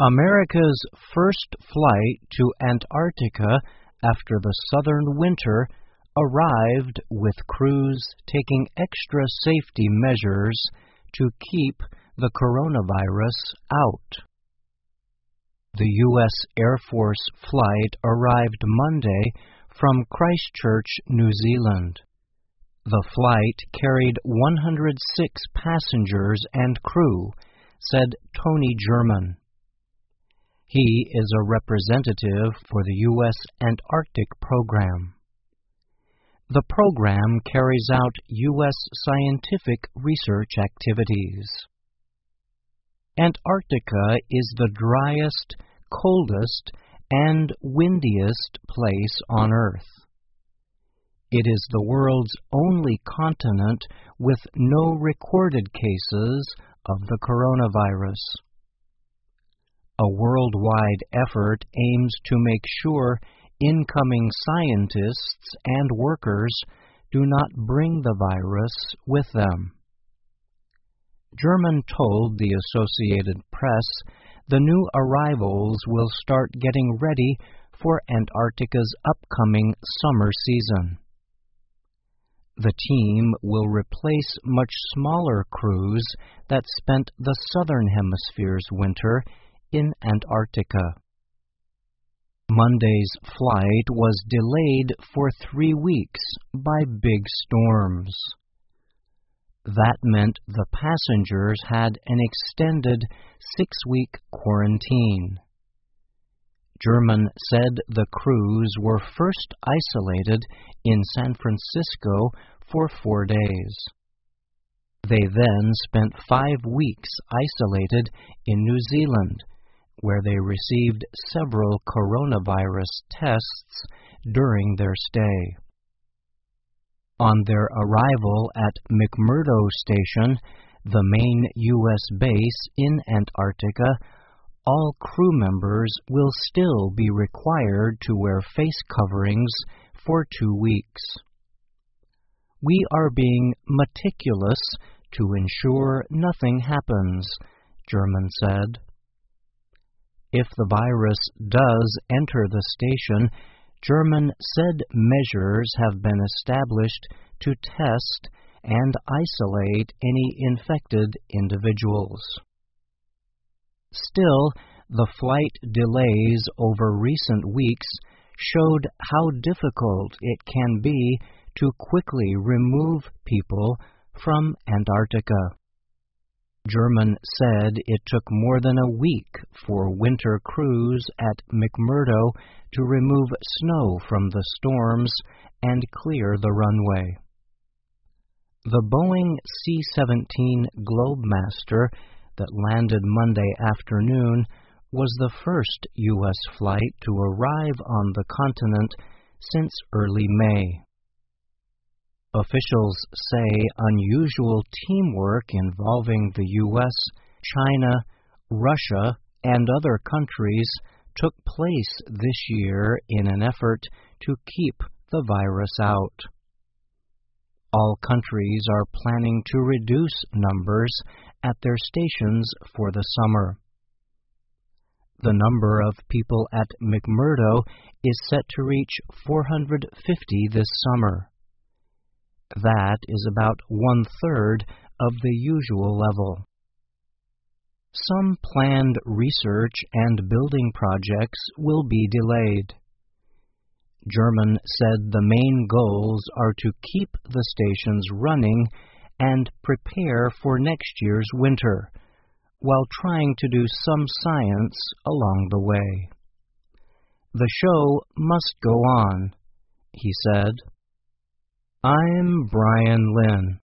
America's first flight to Antarctica after the southern winter arrived with crews taking extra safety measures to keep the coronavirus out. The U.S. Air Force flight arrived Monday from Christchurch, New Zealand. The flight carried 106 passengers and crew, said Tony German. He is a representative for the U.S. Antarctic Program. The program carries out U.S. scientific research activities. Antarctica is the driest, coldest, and windiest place on Earth. It is the world's only continent with no recorded cases of the coronavirus. A worldwide effort aims to make sure incoming scientists and workers do not bring the virus with them. German told the Associated Press the new arrivals will start getting ready for Antarctica's upcoming summer season. The team will replace much smaller crews that spent the southern hemisphere's winter in Antarctica. Monday's flight was delayed for 3 weeks by big storms. That meant the passengers had an extended 6-week quarantine. German said the crews were first isolated in San Francisco for 4 days. They then spent 5 weeks isolated in New Zealand, where they received several coronavirus tests during their stay. On their arrival at McMurdo Station, the main U.S. base in Antarctica, all crew members will still be required to wear face coverings for 2 weeks. We are being meticulous to ensure nothing happens, German said. If the virus does enter the station, German said measures have been established to test and isolate any infected individuals. Still, the flight delays over recent weeks showed how difficult it can be to quickly remove people from Antarctica. German said it took more than a week for winter crews at McMurdo to remove snow from the storms and clear the runway. The Boeing C-17 Globemaster that landed Monday afternoon was the first U.S. flight to arrive on the continent since early May. Officials say unusual teamwork involving the U.S., China, Russia, and other countries took place this year in an effort to keep the virus out. All countries are planning to reduce numbers at their stations for the summer. The number of people at McMurdo is set to reach 450 this summer. That is about 1/3 of the usual level. Some planned research and building projects will be delayed. German said the main goals are to keep the stations running and prepare for next year's winter, while trying to do some science along the way. The show must go on, he said. I'm Brian Lynn.